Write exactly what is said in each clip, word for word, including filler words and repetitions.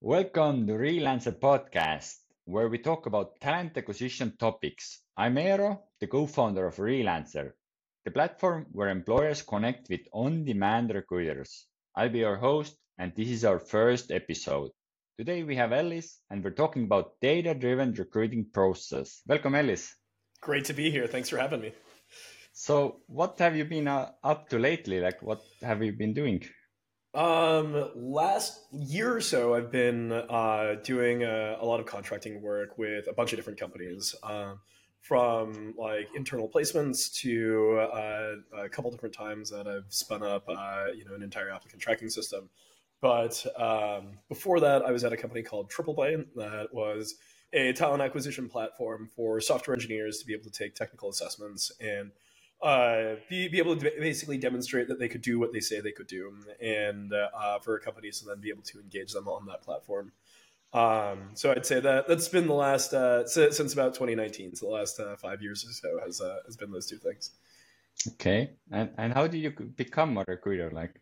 Welcome to Relancer Podcast, where we talk about talent acquisition topics. I'm Eero, the co-founder of Relancer, the platform where employers connect with on-demand recruiters. I'll be your host, and this is our first episode. Today we have Ellis, and we're talking about data-driven recruiting process. Welcome, Ellis. Great to be here. Thanks for having me. So, what have you been uh, up to lately? Like, what have you been doing? Um, last year or so, I've been uh, doing a, a lot of contracting work with a bunch of different companies, um, from like internal placements to uh, a couple different times that I've spun up, uh, you know, an entire applicant tracking system. But um, before that, I was at a company called TripleByte that was a talent acquisition platform for software engineers to be able to take technical assessments and uh, be, be able to basically demonstrate that they could do what they say they could do, and uh, for companies to then be able to engage them on that platform. Um, so I'd say that that's been the last uh, since about twenty nineteen. So the last uh, five years or so has uh, has been those two things. Okay, and and how did you become a recruiter? Like,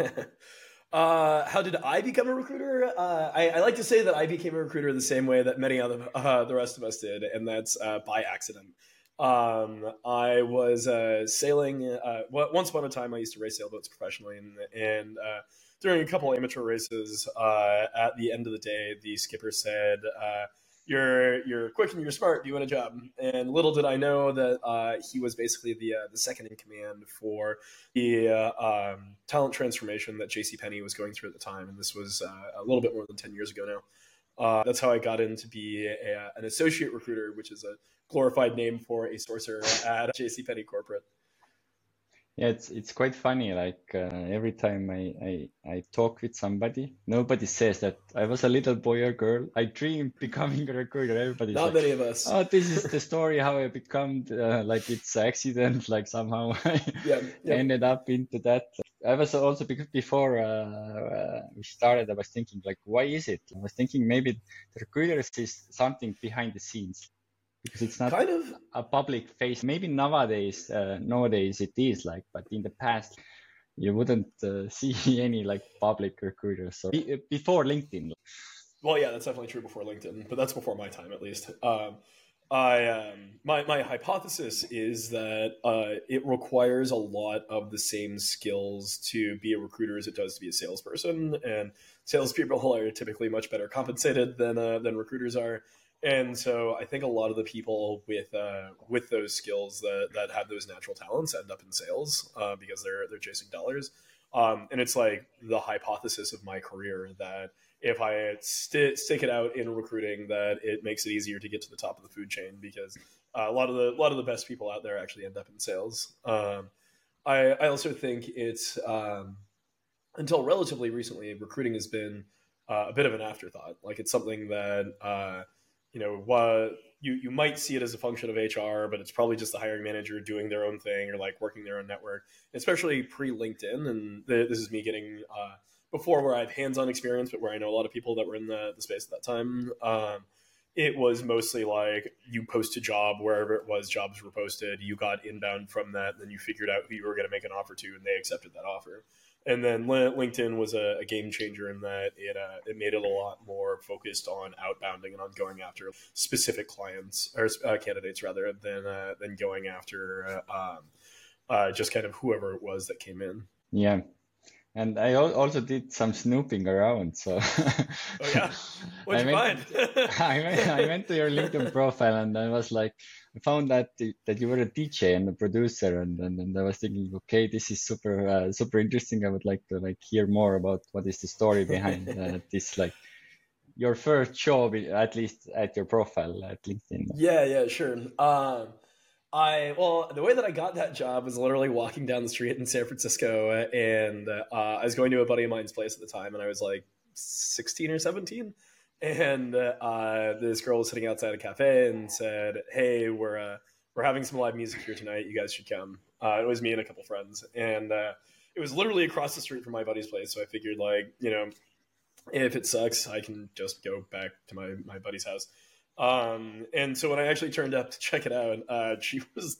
uh, how did I become a recruiter? Uh, I, I like to say that I became a recruiter the same way that many other uh, the rest of us did, and that's uh, by accident. Um, I was uh, sailing. Uh, once upon a time, I used to race sailboats professionally, and, and uh, during a couple of amateur races, uh, at the end of the day, the skipper said, uh, "You're you're quick and you're smart. Do you want a job?" And little did I know that uh, he was basically the uh, the second in command for the uh, um, talent transformation that JCPenney was going through at the time, and this was uh, a little bit more than ten years ago now. Uh, that's how I got in to be a, an associate recruiter, which is a glorified name for a sourcer at JCPenney corporate. yeah, it's it's quite funny. Like uh, every time I, I I talk with somebody, nobody says that I was a little boy or girl. I dreamed becoming a recruiter. Everybody's Not like, many of us. "Oh, this is the story how I become uh, like it's accident. Like somehow I yeah, yeah. ended up into that." I was also because before uh, uh, we started, I was thinking like, why is it? I was thinking maybe the recruiters is something behind the scenes, because it's not kind of a public face. Maybe nowadays, uh, nowadays it is like, but in the past, you wouldn't uh, see any like public recruiters. So be, before LinkedIn. Well, yeah, that's definitely true before LinkedIn, but that's before my time at least. Um, I um, my my hypothesis is that uh, it requires a lot of the same skills to be a recruiter as it does to be a salesperson, and salespeople are typically much better compensated than uh, than recruiters are. And so I think a lot of the people with uh, with those skills that, that have those natural talents end up in sales uh, because they're they're chasing dollars. Um, and it's like the hypothesis of my career that if I st- stick it out in recruiting, that it makes it easier to get to the top of the food chain, because uh, a lot of the a lot of the best people out there actually end up in sales. Um, I, I also think it's um, until relatively recently, recruiting has been uh, a bit of an afterthought. Like it's something that uh, you know what you you might see it as a function of H R, but it's probably just the hiring manager doing their own thing or like working their own network, especially pre LinkedIn. And th- this is me getting. Uh, before where I have hands-on experience, but where I know a lot of people that were in the, the space at that time. Um, it was mostly like you post a job wherever it was, jobs were posted, you got inbound from that, then you figured out who you were going to make an offer to, and they accepted that offer. And then LinkedIn was a, a game changer in that it uh, it made it a lot more focused on outbounding and on going after specific clients or uh, candidates rather than uh, than going after uh, um, uh, just kind of whoever it was that came in. Yeah. And I also did some snooping around. So, oh yeah, what'd you I find? I went, I went to your LinkedIn profile, and I was like, I found that that you were a D J and a producer, and and, and I was thinking, okay, this is super uh, super interesting. I would like to like hear more about what is the story behind uh, this, like your first job, at least at your profile at LinkedIn. Yeah, yeah, sure. Um, I well, the way that I got that job was literally walking down the street in San Francisco, and uh, I was going to a buddy of mine's place at the time, and I was like sixteen or seventeen, and uh, this girl was sitting outside a cafe and said, "Hey, we're uh, we're having some live music here tonight. You guys should come." Uh, it was me and a couple friends, and uh, it was literally across the street from my buddy's place. So I figured, like, you know, if it sucks, I can just go back to my my buddy's house. Um, and so when I actually turned up to check it out, uh, she was like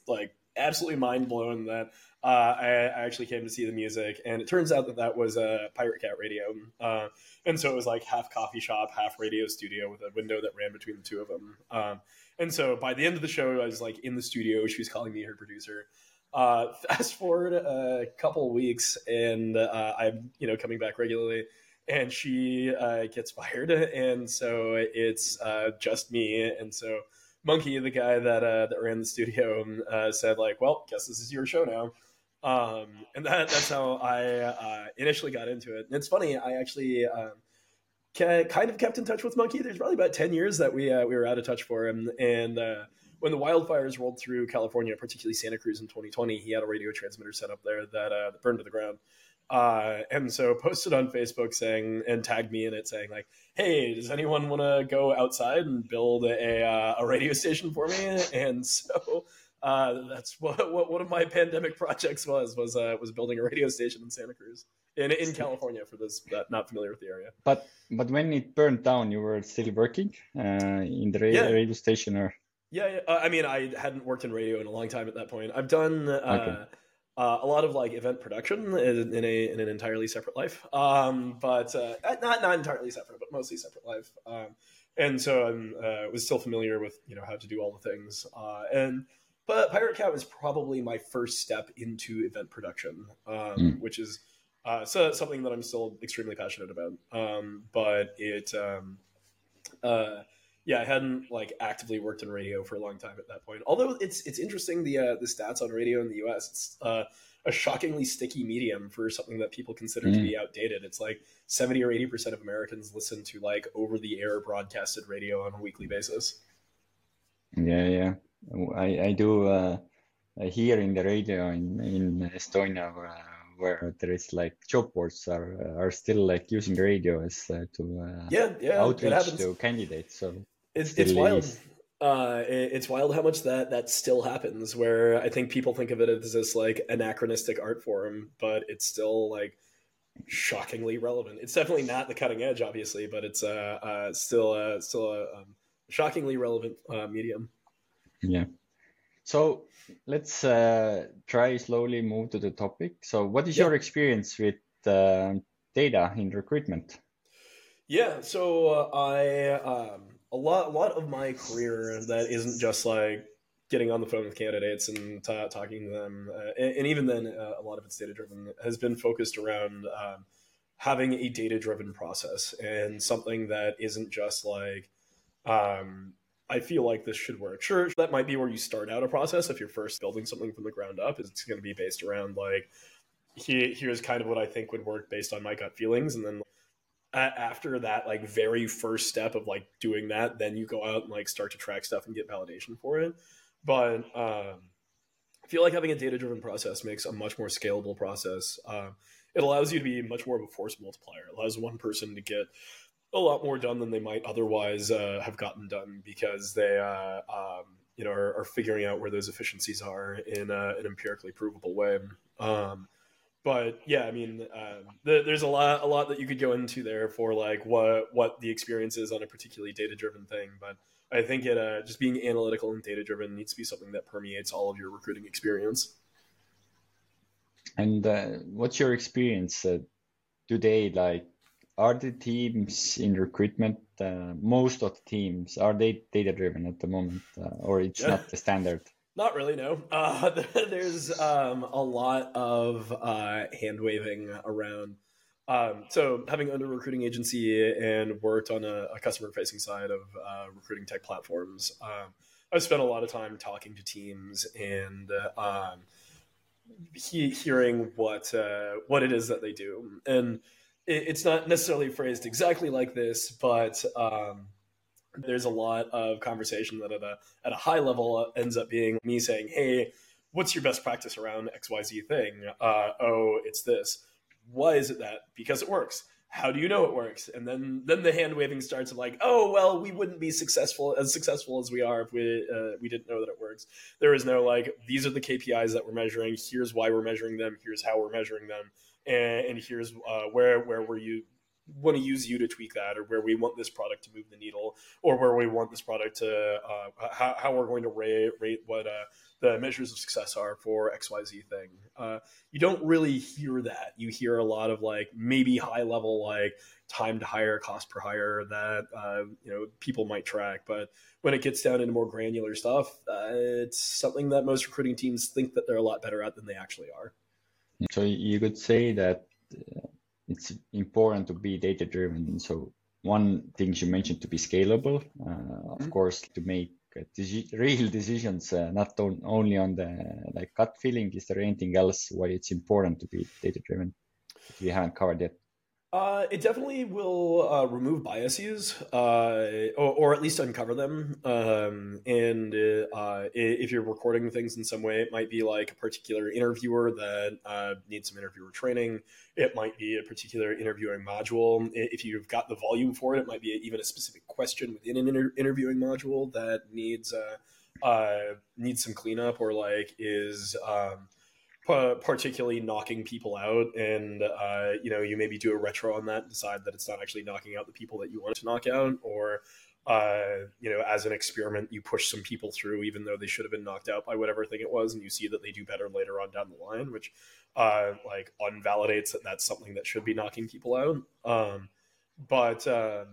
absolutely mind blown that uh, I, I actually came to see the music, and it turns out that that was a Pirate Cat radio, uh, and so it was like half coffee shop, half radio studio with a window that ran between the two of them. Um, and so by the end of the show, I was like in the studio. She was calling me her producer. Uh, fast forward a couple of weeks, and uh, I'm you know coming back regularly, and she uh, gets fired, and so it's uh, just me, and so. Monkey, the guy that uh, that ran the studio, uh, said like, "Well, guess this is your show now," um, and that that's how I uh, initially got into it. And it's funny, I actually um, kind of kept in touch with Monkey. There's probably about ten years that we uh, we were out of touch for him, and uh, when the wildfires rolled through California, particularly Santa Cruz in twenty twenty, he had a radio transmitter set up there that, uh, that burned to the ground. Uh, and so posted on Facebook saying, and tagged me in it saying like, hey, does anyone want to go outside and build a, uh, a radio station for me? And so uh, that's what, what one of my pandemic projects was, was, uh, was building a radio station in Santa Cruz in, in California for those that not familiar with the area. But, but when it burned down, you were still working uh, in the radio, yeah. radio station or? Yeah. yeah. Uh, I mean, I hadn't worked in radio in a long time at that point. I've done, uh, okay. Uh, a lot of like event production in, in a in an entirely separate life, um, but uh, not not entirely separate, but mostly separate life. Um, and so I uh, was still familiar with you know how to do all the things. Uh, and but Pirate Cat was probably my first step into event production, um, mm. which is uh, so something that I'm still extremely passionate about. Um, but it. Um, uh, Yeah, I hadn't like actively worked in radio for a long time at that point. Although it's it's interesting the uh, the stats on radio in the U S. It's uh, a shockingly sticky medium for something that people consider mm. to be outdated. It's like seventy or eighty percent of Americans listen to like over the air broadcasted radio on a weekly basis. Yeah, yeah, I I do uh, hear in the radio in in Estonia where, where there is like job boards are are still like using the radio as uh, to uh, yeah yeah outreach to candidates. So. It's, it's wild. Uh, it, it's wild how much that, that still happens, where I think people think of it as this like anachronistic art form, but it's still like shockingly relevant. It's definitely not the cutting edge, obviously, but it's uh, uh, still uh, still a um, shockingly relevant uh, medium. Yeah. So let's uh, try slowly move to the topic. So what is yeah. your experience with uh, data in recruitment? Yeah. So uh, I... Um, A lot, a lot of my career that isn't just like getting on the phone with candidates and t- talking to them, uh, and, and even then, uh, a lot of it's data driven, has been focused around um, having a data driven process and something that isn't just like, um, I feel like this should work. Sure, that might be where you start out a process if you're first building something from the ground up. It's going to be based around like, here, here's kind of what I think would work based on my gut feelings, and then. After that, like very first step of like doing that, then you go out and like start to track stuff and get validation for it. But um, I feel like having a data-driven process makes a much more scalable process. Um, it allows you to be much more of a force multiplier. It allows one person to get a lot more done than they might otherwise uh, have gotten done because they, uh, um, you know, are, are figuring out where those efficiencies are in uh, an empirically provable way. Um, But yeah, I mean, um, the, there's a lot, a lot that you could go into there for like what what the experience is on a particularly data-driven thing. But I think it uh, just being analytical and data-driven needs to be something that permeates all of your recruiting experience. And uh, what's your experience uh, today? Like, are the teams in recruitment, uh, most of the teams, are they data-driven at the moment, uh, or it's yeah. not the standard? Not really, no. Uh, there's um, a lot of uh, hand waving around. Um, so having owned a recruiting agency and worked on a, a customer facing side of uh, recruiting tech platforms, um, I've spent a lot of time talking to teams and uh, um, he, hearing what uh, what it is that they do. And it, it's not necessarily phrased exactly like this, but um, there's a lot of conversation that at a, at a high level ends up being me saying, hey, what's your best practice around X Y Z thing? Uh, oh, it's this. Why is it that? Because it works. How do you know it works? And then then the hand waving starts of like, oh, well, we wouldn't be successful as successful as we are if we uh, we didn't know that it works. There is no like, these are the K P Is that we're measuring. Here's why we're measuring them. Here's how we're measuring them. And, and here's uh, where where were you want to use you to tweak that, or where we want this product to move the needle, or where we want this product to, uh, how, how we're going to rate, rate what uh, the measures of success are for X Y Z thing. Uh, you don't really hear that. You hear a lot of like maybe high level, like time to hire, cost per hire that, uh, you know, people might track. But when it gets down into more granular stuff, uh, it's something that most recruiting teams think that they're a lot better at than they actually are. So you could say that uh, it's important to be data driven. So one thing you mentioned to be scalable, uh, mm-hmm. of course, to make uh, deci- real decisions, uh, not on, only on the like gut feeling. Is there anything else why it's important to be data driven that we haven't covered yet? Uh, it definitely will uh, remove biases, uh, or, or at least uncover them. Um, and uh, if you're recording things in some way, it might be like a particular interviewer that uh, needs some interviewer training. It might be a particular interviewing module. If you've got the volume for it, it might be even a specific question within an inter- interviewing module that needs uh, uh, needs some cleanup, or like is um, particularly knocking people out, and uh, you know, you maybe do a retro on that and decide that it's not actually knocking out the people that you want to knock out, or uh, you know, as an experiment, you push some people through even though they should have been knocked out by whatever thing it was, and you see that they do better later on down the line, which uh, like unvalidates that that's something that should be knocking people out. Um, but uh,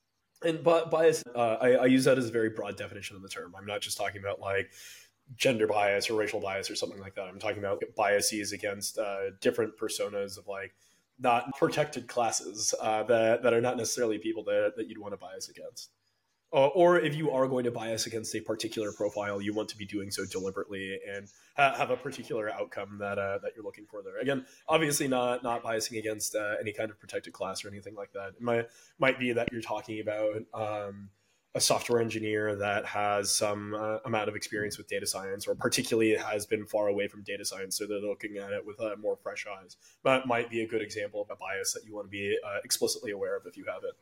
and but bias, uh, I, I use that as a very broad definition of the term. I'm not just talking about like gender bias or racial bias or something like that. I'm talking about biases against uh, different personas of like not protected classes uh, that, that are not necessarily people that, that you'd want to bias against. Or, or if you are going to bias against a particular profile, you want to be doing so deliberately and ha- have a particular outcome that uh, that you're looking for there. Again, obviously not not biasing against uh, any kind of protected class or anything like that. It might, might be that you're talking about um, a software engineer that has some uh, amount of experience with data science, or particularly has been far away from data science, so they're looking at it with uh, more fresh eyes. That might be a good example of a bias that you want to be uh, explicitly aware of if you have it.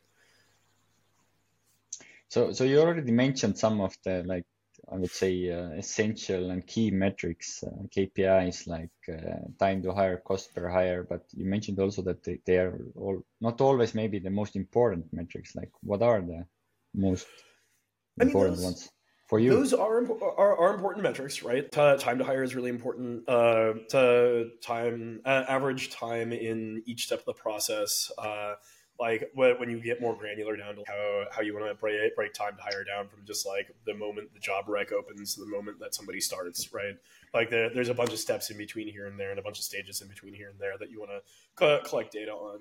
So, so you already mentioned some of the, like, I would say, uh, essential and key metrics, uh, K P Is, like uh, time to hire, cost per hire. But you mentioned also that they, they are all not always maybe the most important metrics. Like, what are the most important I mean, those, ones for you? Those are, are are important metrics, right? T- time to hire is really important. Uh, to time uh, average time in each step of the process. Uh, like when you get more granular down to how, how you want to break, break time to hire down from just like the moment the job rec opens to the moment that somebody starts, right? Like the, there's a bunch of steps in between here and there, and a bunch of stages in between here and there that you want to co- collect data on.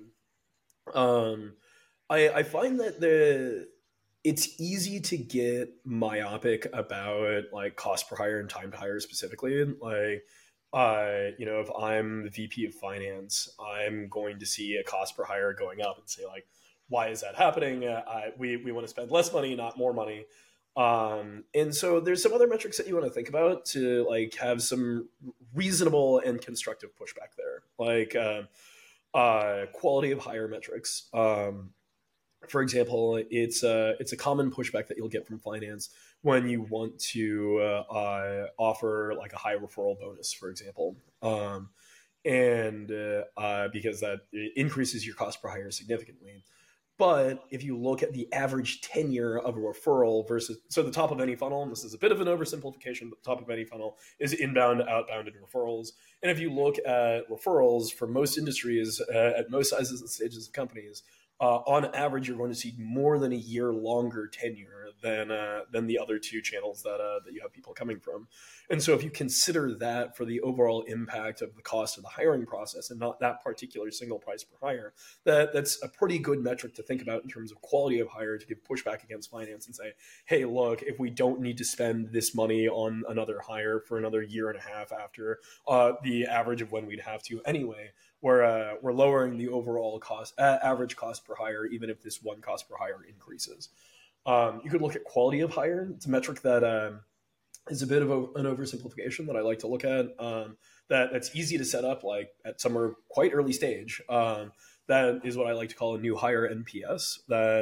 Um, I, I find that the it's easy to get myopic about like cost per hire and time to hire specifically. Like, uh, you know, if I'm the V P of finance, I'm going to see a cost per hire going up and say like, why is that happening? Uh, I, we, we want to spend less money, not more money. Um, and so there's some other metrics that you want to think about to like have some reasonable and constructive pushback there. Like, uh, uh, quality of hire metrics. Um, For example, it's a, it's a common pushback that you'll get from finance when you want to uh, uh, offer like a high referral bonus, for example. Um, and uh, uh, because that increases your cost per hire significantly. But if you look at the average tenure of a referral versus, so the top of any funnel, and this is a bit of an oversimplification, but the top of any funnel is inbound, outbound, and referrals. And if you look at referrals for most industries, uh, at most sizes and stages of companies, Uh, on average, you're going to see more than a year longer tenure than uh, than the other two channels that uh, that you have people coming from. And so if you consider that for the overall impact of the cost of the hiring process and not that particular single price per hire, that, that's a pretty good metric to think about in terms of quality of hire to give pushback against finance and say, hey, look, if we don't need to spend this money on another hire for another year and a half after uh, the average of when we'd have to anyway, we're uh, we're lowering the overall cost, uh, average cost per hire, even if this one cost per hire increases. Um, you could look at quality of hire. It's a metric that um, is a bit of a, an oversimplification that I like to look at. Um, that that's easy to set up, like at somewhere quite early stage. Um, that is what I like to call a new hire N P S. That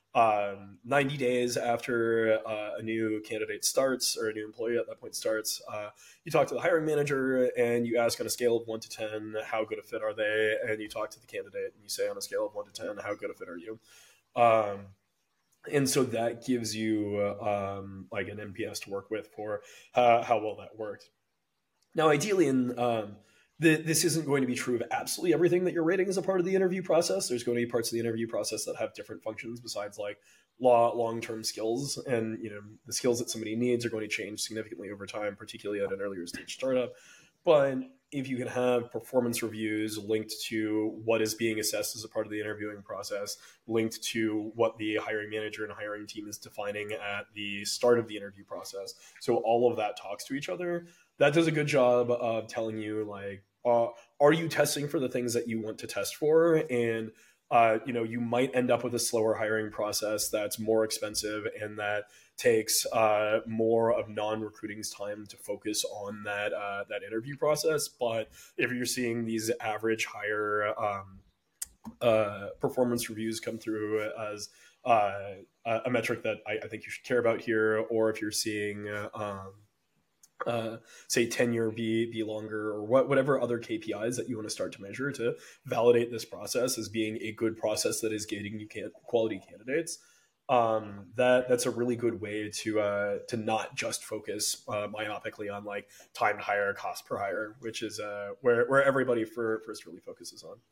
um, ninety days after uh, a new candidate starts or a new employee at that point starts, uh, you talk to the hiring manager and you ask on a scale of one to ten, how good a fit are they? And you talk to the candidate and you say on a scale of one to ten, how good a fit are you? Um, and so that gives you um, like an N P S to work with for uh, how well that worked. Now, ideally, in um, the, this isn't going to be true of absolutely everything that you're rating as a part of the interview process. There's going to be parts of the interview process that have different functions besides like law, long-term skills. And, you know, the skills that somebody needs are going to change significantly over time, particularly at an earlier stage startup. But if you can have performance reviews linked to what is being assessed as a part of the interviewing process, linked to what the hiring manager and hiring team is defining at the start of the interview process, so all of that talks to each other, that does a good job of telling you, like, uh, are you testing for the things that you want to test for? And uh, you know, you might end up with a slower hiring process that's more expensive and that takes uh, more of non-recruiting's time to focus on that uh, that interview process. But if you're seeing these average hire um, uh, performance reviews come through as uh, a metric that I, I think you should care about here, or if you're seeing uh, um, uh, say tenure be be longer, or what, whatever other K P Is that you want to start to measure to validate this process as being a good process that is getting you can, quality candidates. Um, that that's a really good way to uh, to not just focus uh, myopically on like time to hire, cost per hire, which is uh, where where everybody for, first really focuses on.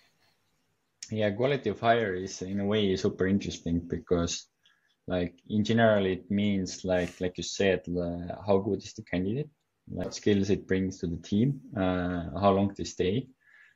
Yeah, quality of hire is in a way super interesting because, like, in general, it means like like you said, uh, how good is the candidate, what skills it brings to the team, uh, how long they stay.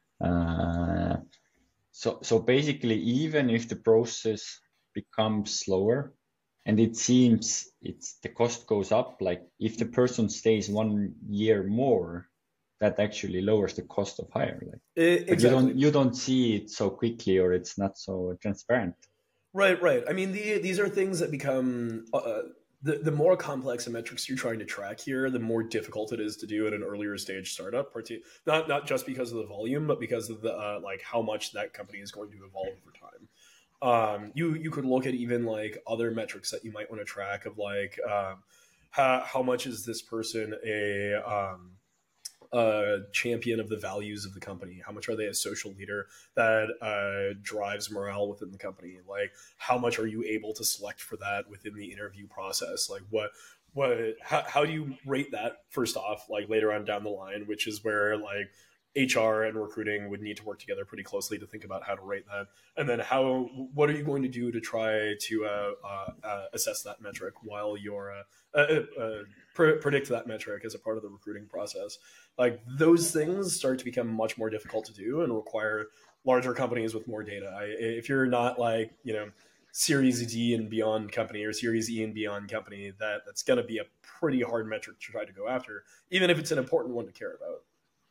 Uh, so so basically, even if the process becomes slower, and it seems it's the cost goes up, like if the person stays one year more, that actually lowers the cost of hire. Like, It, but you exactly. don't you don't see it so quickly, or it's not so transparent. Right, right. I mean, the, these are things that become uh, the the more complex the metrics you're trying to track here, the more difficult it is to do at an earlier stage startup. Not not just because of the volume, but because of the uh, like how much that company is going to evolve over time. Um, you you could look at even like other metrics that you might want to track of like um, how how much is this person a um, a champion of the values of the company? How much are they a social leader that uh, drives morale within the company? Like, how much are you able to select for that within the interview process? Like, what, what, how, how do you rate that first off, like later on down the line, which is where like H R and recruiting would need to work together pretty closely to think about how to rate that. And then how, what are you going to do to try to uh, uh, uh, assess that metric while you're uh, uh, uh, pre- predict that metric as a part of the recruiting process? Like, those things start to become much more difficult to do and require larger companies with more data. I, if you're not like, you know, Series D and beyond company or Series E and beyond company, that that's going to be a pretty hard metric to try to go after, even if it's an important one to care about.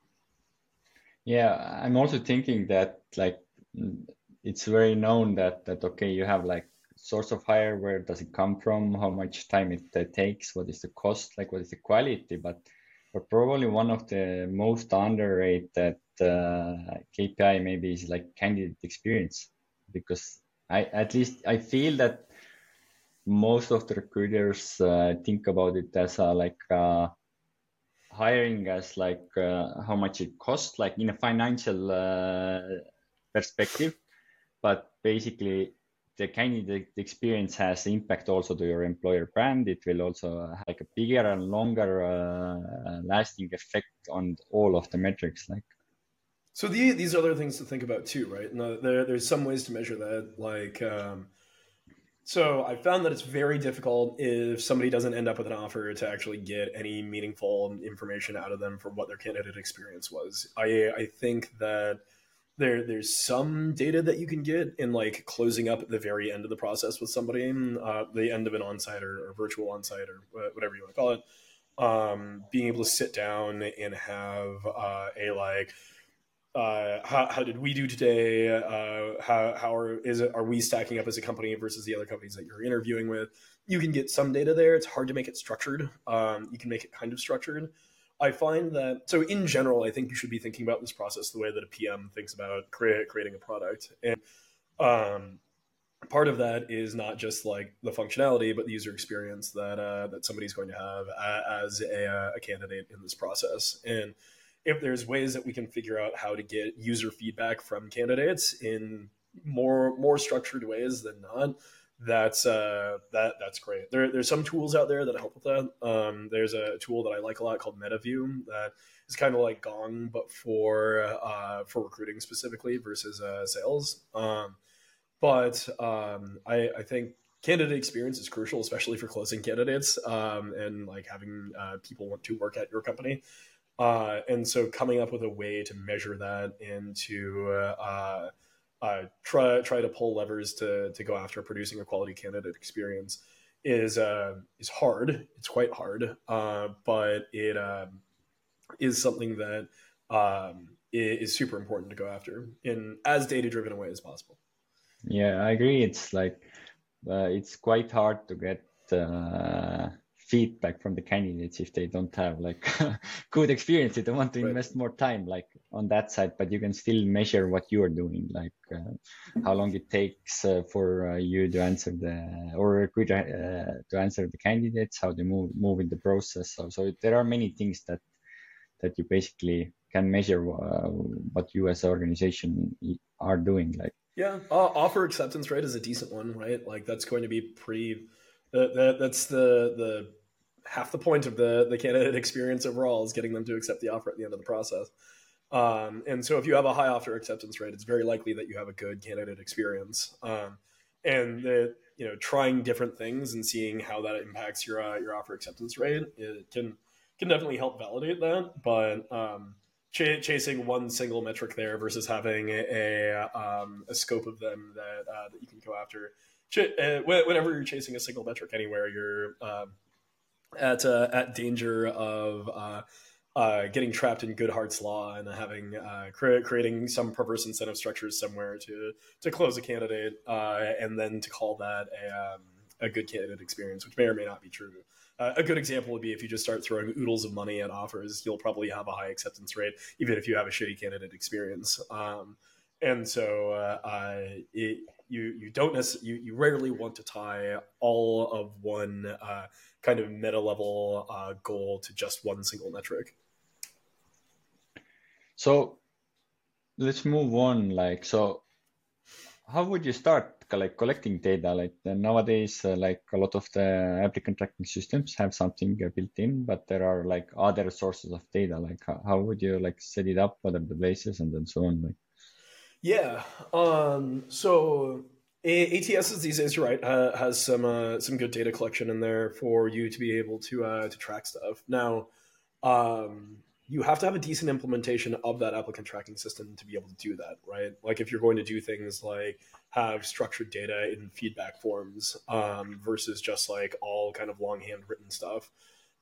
Yeah, I'm also thinking that like it's very known that that okay, you have like source of hire, where does it come from, how much time it uh, takes, what is the cost, like what is the quality, but but probably one of the most underrated uh, K P I maybe is like candidate experience, because I at least I feel that most of the recruiters uh, think about it as a like uh, hiring as like uh, how much it costs, like in a financial uh, perspective, but basically the candidate experience has impact also to your employer brand. It will also have like a bigger and longer uh, lasting effect on all of the metrics. Like, so the, these other things to think about too, right? And there, there's some ways to measure that, like. Um, So I found that it's very difficult if somebody doesn't end up with an offer to actually get any meaningful information out of them for what their candidate experience was. I I think that there there's some data that you can get in like closing up at the very end of the process with somebody, uh, the end of an onsite or, or virtual onsite or whatever you want to call it. Um, being able to sit down and have uh, a like uh, how, how did we do today? Uh, how how are is it are we stacking up as a company versus the other companies that you're interviewing with? You can get some data there. It's hard to make it structured. Um, you can make it kind of structured. I find that so in general, I think you should be thinking about this process the way that a P M thinks about create, creating a product. And um, part of that is not just like the functionality, but the user experience that uh, that somebody's going to have a, as a, uh, a candidate in this process. And if there's ways that we can figure out how to get user feedback from candidates in more more structured ways than not, that's uh, that that's great. There, there's some tools out there that help with that. Um, there's a tool that I like a lot called MetaView that is kind of like Gong, but for uh, for recruiting specifically versus uh, sales. Um, but um, I, I think candidate experience is crucial, especially for closing candidates um, and like having uh, people want to work at your company. Uh, and so coming up with a way to measure that and to uh, uh, try try to pull levers to to go after producing a quality candidate experience is uh, is hard. It's quite hard, uh, but it um, is something that um, is super important to go after in as data driven a way as possible. Yeah, I agree. It's like uh, it's quite hard to get uh, feedback from the candidates if they don't have like good experience. They don't want to Right. invest more time like on that side, but you can still measure what you are doing, like uh, how long it takes uh, for uh, you to answer the or recruiter uh, to answer the candidates, how they move move in the process. So, so there are many things that that you basically can measure uh, what you as an organization are doing, like. Yeah, uh, offer acceptance rate is a decent one, right? Like that's going to be pretty. That, that that's the the half the point of the the candidate experience overall is getting them to accept the offer at the end of the process. Um, and so if you have a high offer acceptance rate, it's very likely that you have a good candidate experience. Um, and the, you know, trying different things and seeing how that impacts your uh, your offer acceptance rate, it can can definitely help validate that. But um, ch- chasing one single metric there versus having a a, um, a scope of them that uh, that you can go after. Ch- uh, whenever you're chasing a single metric anywhere, you're uh, at uh, at danger of uh, uh, getting trapped in Goodhart's law and having uh, cre- creating some perverse incentive structures somewhere to to close a candidate uh, and then to call that a um, a good candidate experience, which may or may not be true. Uh, a good example would be if you just start throwing oodles of money at offers, you'll probably have a high acceptance rate, even if you have a shitty candidate experience. Um, and so uh, uh, it, you you don't necess- you you rarely want to tie all of one uh, kind of meta level uh, goal to just one single metric. So let's move on. Like, so how would you start like collecting data? Like uh, nowadays, uh, like a lot of the applicant tracking systems have something uh, built in, but there are like other sources of data. Like, how, how would you like set it up? What are the places and then so on? Like, Yeah. Um, so A- ATSs these days, you're right, uh, has some uh, some good data collection in there for you to be able to uh, to track stuff. Now, um, you have to have a decent implementation of that applicant tracking system to be able to do that, right? Like if you're going to do things like have structured data in feedback forms um, versus just like all kind of longhand written stuff,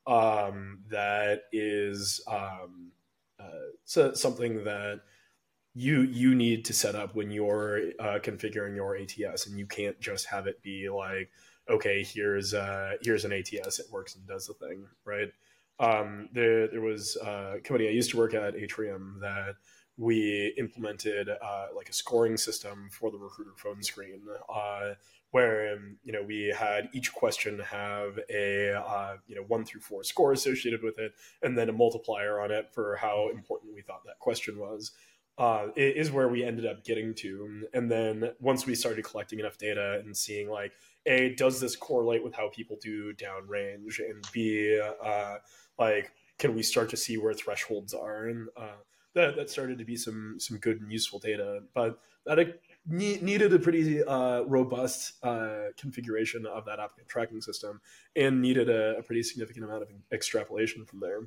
um, that is um, uh, so something that you you need to set up when you're uh, configuring your A T S, and you can't just have it be like, okay, here's uh, here's an A T S, it works and does the thing, right? Um, there there was a company I used to work at, Atrium, that we implemented uh, like a scoring system for the recruiter phone screen, uh, where um, you know we had each question have a uh, you know one through four score associated with it, and then a multiplier on it for how important we thought that question was uh, is where we ended up getting to. And then once we started collecting enough data and seeing like, A, does this correlate with how people do downrange? And B, uh, like, can we start to see where thresholds are? And uh, that, that started to be some some good and useful data. But that it ne- needed a pretty uh, robust uh, configuration of that applicant tracking system and needed a, a pretty significant amount of extrapolation from there.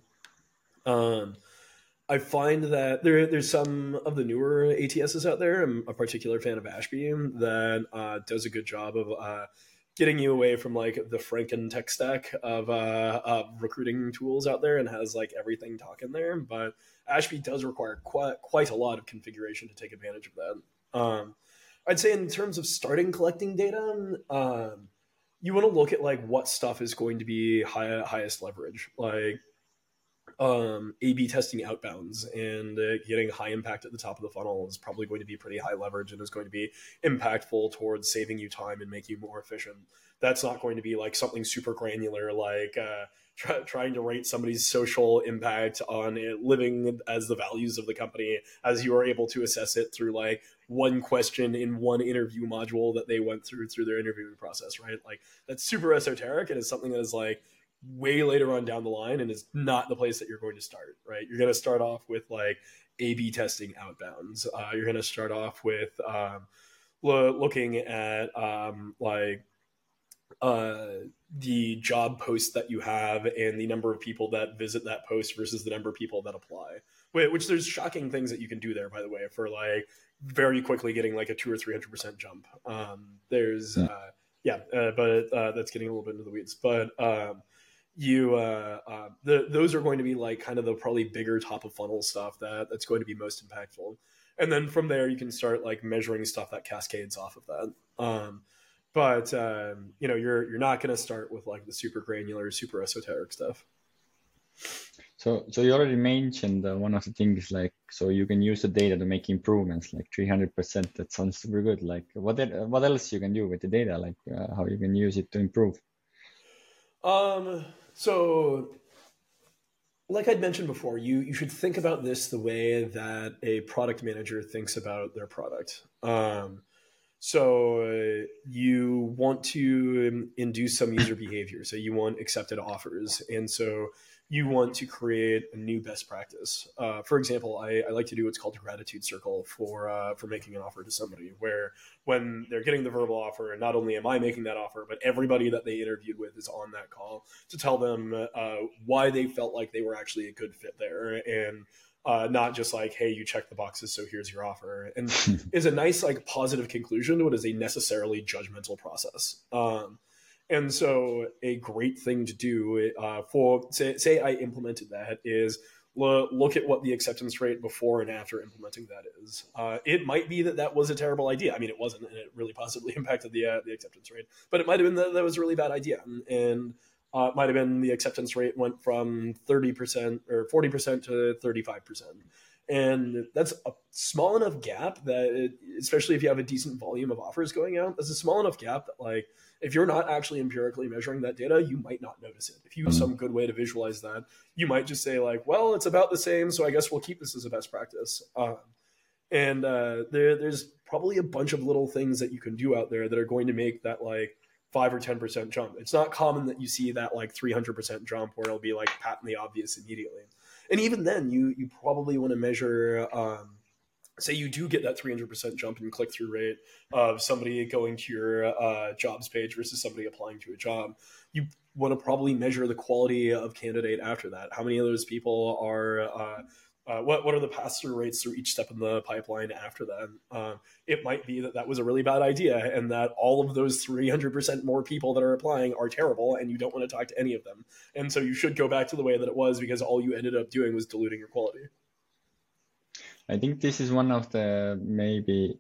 Um, I find that there there's some of the newer A T Ss out there. I'm a particular fan of Ashby that uh, does a good job of uh, getting you away from like the Franken tech stack of, uh, of recruiting tools out there and has like everything talking there. But Ashby does require quite quite a lot of configuration to take advantage of that. Um, I'd say in terms of starting collecting data, um, you want to look at like what stuff is going to be high, highest leverage. Like um, A B testing outbounds and uh, getting high impact at the top of the funnel is probably going to be pretty high leverage and is going to be impactful towards saving you time and making you more efficient. That's not going to be like something super granular, like uh, try, trying to rate somebody's social impact on it, living as the values of the company, as you are able to assess it through like one question in one interview module that they went through through their interviewing process, right? Like that's super esoteric and it's something that is like way later on down the line and is not the place that you're going to start, right? You're going to start off with like A B testing outbounds. Uh, you're going to start off with um, lo- looking at um, like uh, the job post that you have and the number of people that visit that post versus the number of people that apply, which there's shocking things that you can do there, by the way, for like very quickly getting like a two or three hundred percent jump. Um, there's, uh, yeah, uh, but uh, that's getting a little bit into the weeds, but um, you uh, uh the those are going to be like kind of the probably bigger top of funnel stuff that that's going to be most impactful, and then from there you can start like measuring stuff that cascades off of that. um but um you know you're you're not going to start with like the super granular, super esoteric stuff. So, so you already mentioned uh, one of the things like, so you can use the data to make improvements, like three hundred percent. That sounds super good. Like what, el- what else you can do with the data? Like uh, how you can use it to improve? Um, so like I'd mentioned before, you, you should think about this the way that a product manager thinks about their product. Um, so uh, you want to induce some user behavior. So you want accepted offers. And so you want to create a new best practice. Uh, for example, I, I like to do what's called a gratitude circle for uh, for making an offer to somebody, where when they're getting the verbal offer, and not only am I making that offer, but everybody that they interviewed with is on that call to tell them uh, why they felt like they were actually a good fit there, and uh, not just like, hey, you check the boxes, so here's your offer, and is a nice like positive conclusion to what is a necessarily judgmental process. Um, And so a great thing to do uh, for, say, say I implemented that is lo- look at what the acceptance rate before and after implementing that is. Uh, it might be that that was a terrible idea. I mean, it wasn't, and it really positively impacted the uh, the acceptance rate. But it might have been that that was a really bad idea. And, and uh, it might have been the acceptance rate went from thirty percent or forty percent to thirty-five percent. And that's a small enough gap that, it, especially if you have a decent volume of offers going out, that's a small enough gap that like, if you're not actually empirically measuring that data, you might not notice it. If you have some good way to visualize that, you might just say like, well, it's about the same, so I guess we'll keep this as a best practice. Um, and uh, there, there's probably a bunch of little things that you can do out there that are going to make that like five or ten percent jump. It's not common that you see that like three hundred percent jump where it'll be like patently obvious immediately. And even then, you you probably want to measure, um, say you do get that three hundred percent jump in click-through rate of somebody going to your uh, jobs page versus somebody applying to a job. You want to probably measure the quality of candidate after that. How many of those people are, uh, uh, what, what are the pass-through rates through each step in the pipeline after that? Uh, it might be that that was a really bad idea and that all of those three hundred percent more people that are applying are terrible and you don't want to talk to any of them. And so you should go back to the way that it was because all you ended up doing was diluting your quality. I think this is one of the maybe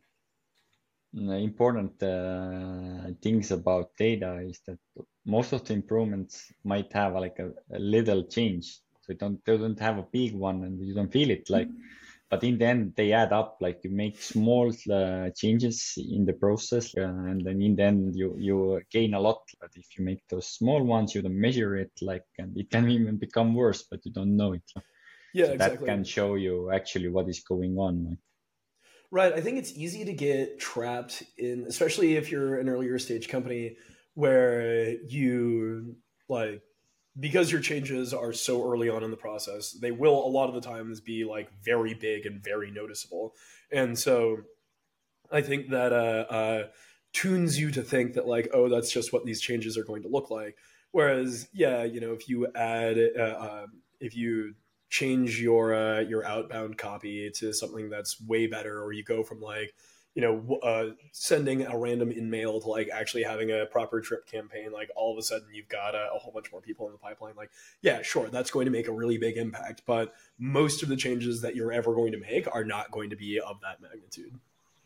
important uh, things about data is that most of the improvements might have like a, a little change. So you don't, they don't have a big one and you don't feel it like, but in the end they add up, like you make small uh, changes in the process uh, and then in the end you, you gain a lot. But if you make those small ones, you don't measure it like, and it can even become worse, but you don't know it. Yeah, so exactly. That can show you actually what is going on. Right. I think it's easy to get trapped in, especially if you're an earlier stage company where you like, because your changes are so early on in the process, they will a lot of the times be like very big and very noticeable. And so I think that uh, uh, tunes you to think that like, oh, that's just what these changes are going to look like. Whereas, yeah, you know, if you add, uh, uh, if you change your uh, your outbound copy to something that's way better, or you go from like, you know, uh, sending a random in-mail to like actually having a proper drip campaign, like all of a sudden you've got a, a whole bunch more people in the pipeline. Like, yeah, sure, that's going to make a really big impact, but most of the changes that you're ever going to make are not going to be of that magnitude.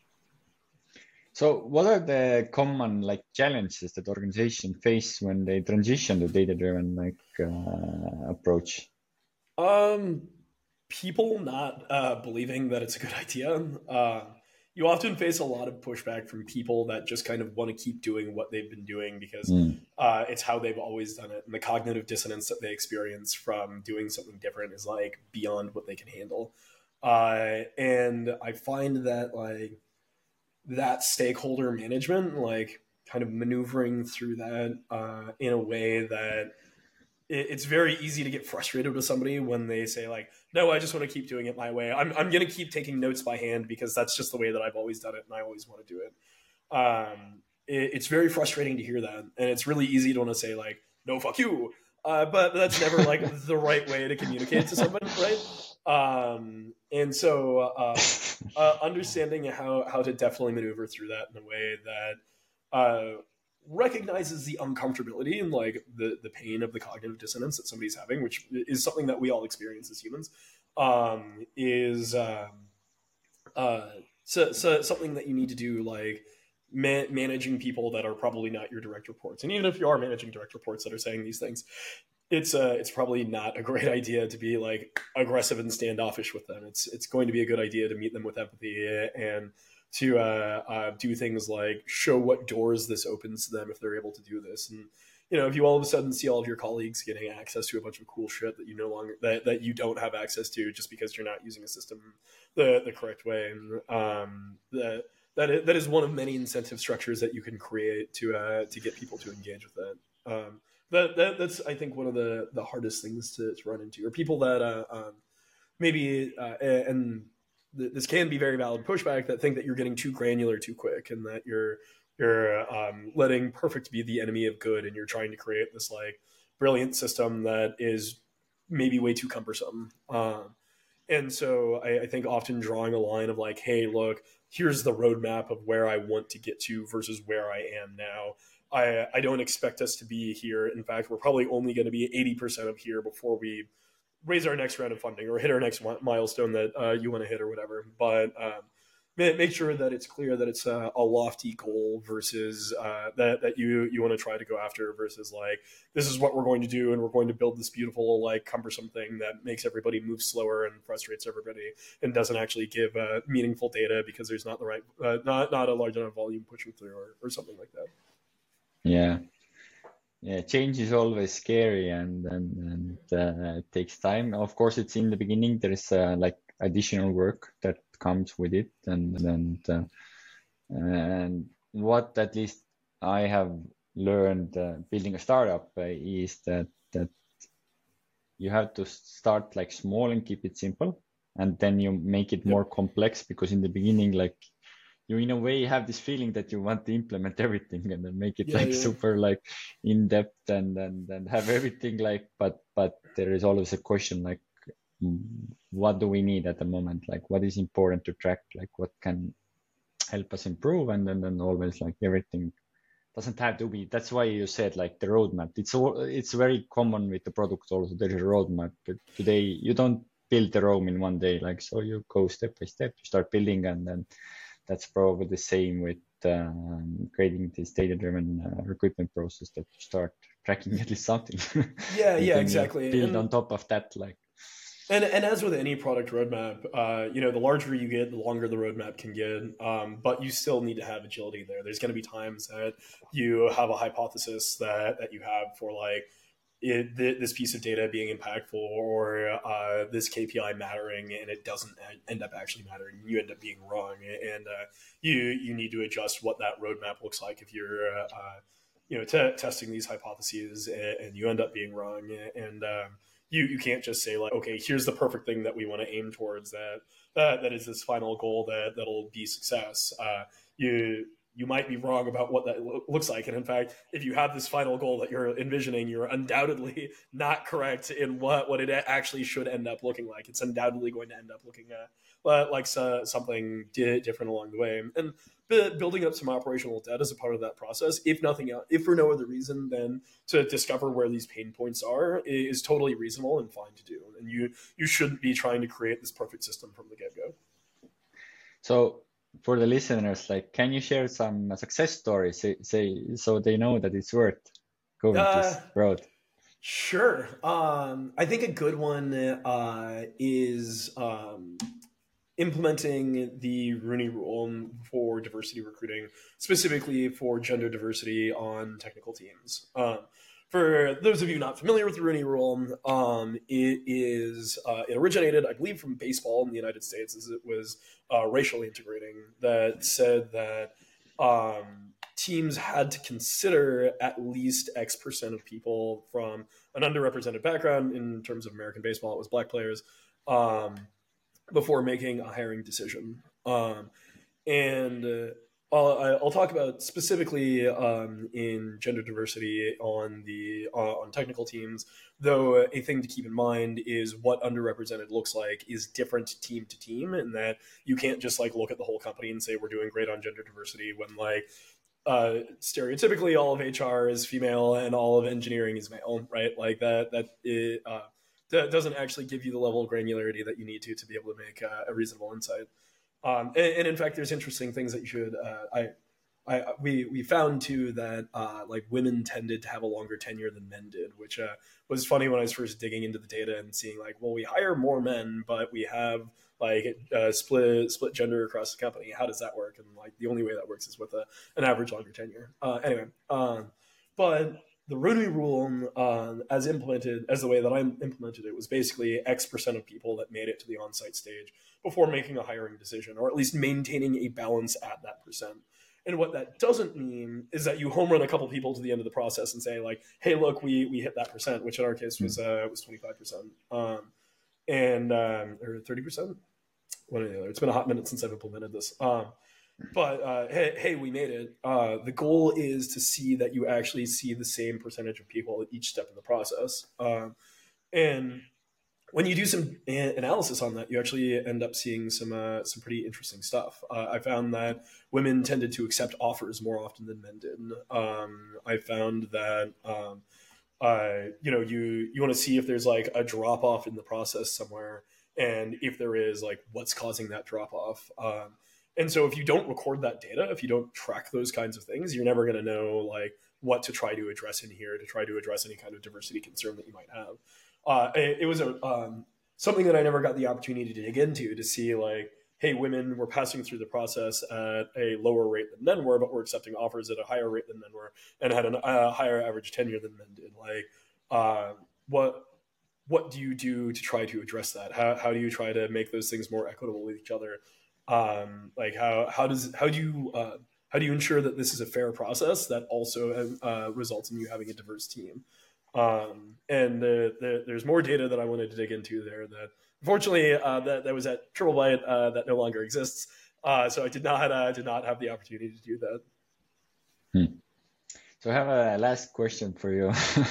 So what are the common like challenges that organizations face when they transition to data-driven like uh, approach? Um, people not uh, believing that it's a good idea. Uh, you often face a lot of pushback from people that just kind of want to keep doing what they've been doing because Mm. uh, it's how they've always done it. And the cognitive dissonance that they experience from doing something different is like beyond what they can handle. Uh, and I find that like that stakeholder management, like kind of maneuvering through that uh, in a way that it's very easy to get frustrated with somebody when they say like, no, I just want to keep doing it my way. I'm, I'm going to keep taking notes by hand because that's just the way that I've always done it and I always want to do it. Um, it it's very frustrating to hear that. And it's really easy to want to say like, no, fuck you. Uh, but that's never like the right way to communicate to somebody, right? Um, and so uh, uh, understanding how, how to definitely maneuver through that in a way that uh, recognizes the uncomfortability and like the the pain of the cognitive dissonance that somebody's having, which is something that we all experience as humans, um, is um, uh, so, so something that you need to do, like ma- managing people that are probably not your direct reports. And even if you are managing direct reports that are saying these things, it's uh, it's probably not a great idea to be like aggressive and standoffish with them. It's it's going to be a good idea to meet them with empathy and to uh, uh, do things like show what doors this opens to them if they're able to do this. And you know, if you all of a sudden see all of your colleagues getting access to a bunch of cool shit that you no longer that, that you don't have access to just because you're not using a system the the correct way, and um, that that is, that is one of many incentive structures that you can create to uh, to get people to engage with that. Um, that, that that's I think one of the the hardest things to, to run into, or people that uh, um, maybe uh, and this can be very valid pushback that think that you're getting too granular too quick and that you're you're um, letting perfect be the enemy of good and you're trying to create this like brilliant system that is maybe way too cumbersome. Um, and so I, I think often drawing a line of like, hey, look, here's the roadmap of where I want to get to versus where I am now. I, I don't expect us to be here. In fact, we're probably only going to be eighty percent of here before we raise our next round of funding or hit our next milestone that uh, you want to hit or whatever. But um, make sure that it's clear that it's a, a lofty goal versus uh, that, that you, you want to try to go after versus like, this is what we're going to do. And we're going to build this beautiful, like cumbersome thing that makes everybody move slower and frustrates everybody and doesn't actually give uh, meaningful data because there's not the right, uh, not, not a large enough volume pushing through or, or something like that. Yeah. Yeah, change is always scary and and, and uh, it takes time. Of course, it's in the beginning. There is uh, like additional work that comes with it, and and uh, and what at least I have learned uh, building a startup uh, is that that you have to start like small and keep it simple, and then you make it more complex because in the beginning, like you in a way have this feeling that you want to implement everything and then make it Yeah, like yeah. super like in depth and and and have everything like, but but there is always a question like, mm, what do we need at the moment? Like what is important to track? Like what can help us improve? And then then always like everything doesn't have to be. That's why you said like the roadmap. It's all it's very common with the product also. There is a roadmap. But today you don't build the Rome in one day. Like so you go step by step. You start building and then. That's probably the same with um, creating this data-driven uh, recruitment process that you start tracking at least something. Yeah, and yeah, then exactly. You build And on top of that, like. And and as with any product roadmap, uh, you know, the larger you get, the longer the roadmap can get. Um, but you still need to have agility there. There's going to be times that you have a hypothesis that that you have for like it, th- this piece of data being impactful or uh, this K P I mattering, and it doesn't end up actually mattering. You end up being wrong, and uh, you you need to adjust what that roadmap looks like if you're uh, uh, you know t- testing these hypotheses, and, and you end up being wrong, and um, you you can't just say like, okay, here's the perfect thing that we want to aim towards that that that is this final goal that that'll be success. Uh, you you might be wrong about what that lo- looks like. And in fact, if you have this final goal that you're envisioning, you're undoubtedly not correct in what, what it actually should end up looking like. It's undoubtedly going to end up looking uh, like uh, something di- different along the way. And b- building up some operational debt as a part of that process, if nothing else, if for no other reason than to discover where these pain points are, is totally reasonable and fine to do. And you, you shouldn't be trying to create this perfect system from the get-go. So for the listeners, like, can you share some success stories, say, say so they know that it's worth going Uh, this road? Sure. Um, I think a good one uh, is um, implementing the Rooney Rule for diversity recruiting, specifically for gender diversity on technical teams. Um, for those of you not familiar with the Rooney Rule, um, it is uh, it originated, I believe, from baseball in the United States, as it was uh, racially integrating. That said that um, teams had to consider at least X percent of people from an underrepresented background. In terms of American baseball, it was black players. Um, before making a hiring decision. Um, and uh, I'll, I'll talk about specifically um, in gender diversity on the uh, on technical teams. Though a thing to keep in mind is what underrepresented looks like is different team to team, and that you can't just like look at the whole company and say we're doing great on gender diversity when like uh, stereotypically all of H R is female and all of engineering is male, right? Like that that it, uh, that doesn't actually give you the level of granularity that you need to to be able to make uh, a reasonable insight. Um, and, and in fact, there's interesting things that you should. Uh, I, I, we we found too that uh, like women tended to have a longer tenure than men did, which uh, was funny when I was first digging into the data and seeing like, well, we hire more men, but we have like uh, split split gender across the company. How does that work? And like the only way that works is with a, an average longer tenure. Uh, anyway, um, but the Rooney Rule, uh, as implemented, as the way that I implemented it, was basically X percent of people that made it to the on-site stage before making a hiring decision, or at least maintaining a balance at that percent. And what that doesn't mean is that you home run a couple people to the end of the process and say like, "Hey, look, we we hit that percent," which in our case was uh, was twenty-five percent, um, and um, or thirty percent. One or the other. It's been a hot minute since I've implemented this. Um, But uh, hey, hey, we made it. Uh, the goal is to see that you actually see the same percentage of people at each step in the process. Um, and when you do some a- analysis on that, you actually end up seeing some uh, some pretty interesting stuff. Uh, I found that women tended to accept offers more often than men did. Um, I found that um, uh, you know you you want to see if there's like a drop off in the process somewhere, and if there is, like what's causing that drop off. Um, And so if you don't record that data, if you don't track those kinds of things, you're never going to know like what to try to address in here to try to address any kind of diversity concern that you might have. Uh, it, it was a um, something that I never got the opportunity to dig into to see like, hey, women were passing through the process at a lower rate than men were, but were accepting offers at a higher rate than men were and had a uh, higher average tenure than men did. Like, uh, what what do you do to try to address that? How, how do you try to make those things more equitable with each other? Um, like how how does how do you uh, how do you ensure that this is a fair process that also uh, results in you having a diverse team? Um, and the, the, there's more data that I wanted to dig into there that unfortunately uh, that that was at TripleByte uh, that no longer exists. Uh, so I did not uh, did not have the opportunity to do that. Hmm. So I have a last question for you.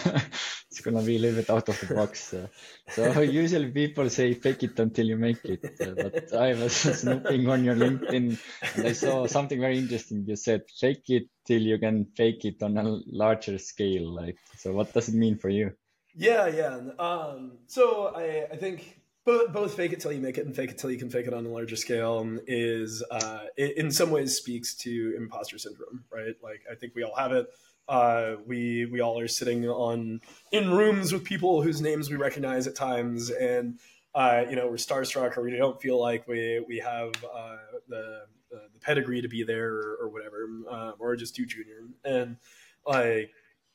It's gonna be a little bit out of the box. Uh, so usually people say fake it until you make it, uh, but I was snooping on your LinkedIn and I saw something very interesting. You said fake it till you can fake it on a larger scale. Like, so what does it mean for you? Yeah, yeah. Um, so I, I think both, both fake it till you make it and fake it till you can fake it on a larger scale is uh, in some ways speaks to imposter syndrome, right? Like I think we all have it. Uh, we we all are sitting on in rooms with people whose names we recognize at times, and uh, you know we're starstruck, or we don't feel like we we have uh, the, the the pedigree to be there, or, or whatever, uh, or just too junior. And like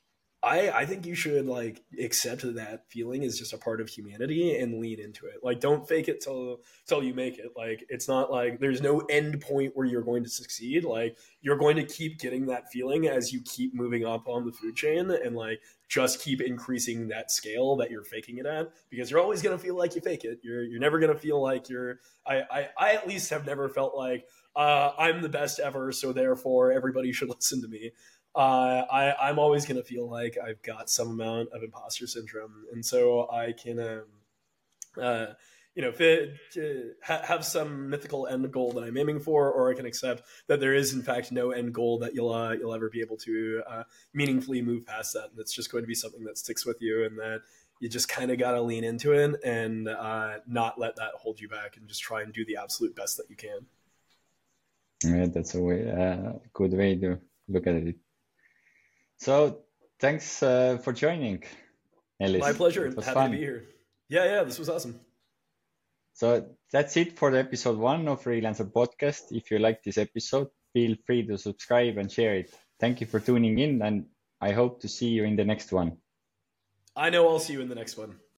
I I think you should like accept that feeling is just a part of humanity and lean into it. Like don't fake it till till you make it. Like it's not like there's no end point where you're going to succeed. Like you're going to keep getting that feeling as you keep moving up on the food chain, and like just keep increasing that scale that you're faking it at, because you're always going to feel like you fake it. You're you're never going to feel like you're I, I I at least have never felt like uh, I'm the best ever, so therefore everybody should listen to me. Uh, I, I'm always going to feel like I've got some amount of imposter syndrome. And so I can, um, uh, you know, fit, uh, ha- have some mythical end goal that I'm aiming for, or I can accept that there is, in fact, no end goal that you'll uh, you'll ever be able to uh, meaningfully move past that. And it's just going to be something that sticks with you, and that you just kind of got to lean into it and uh, not let that hold you back, and just try and do the absolute best that you can. Yeah, that's a way, uh, good way to look at it. So thanks uh, for joining. Ellis. My pleasure. It was Happy fun. to be here. Yeah, yeah, this was awesome. So that's it for the episode one of Freelancer Podcast. If you like this episode, feel free to subscribe and share it. Thank you for tuning in, and I hope to see you in the next one. I know I'll see you in the next one.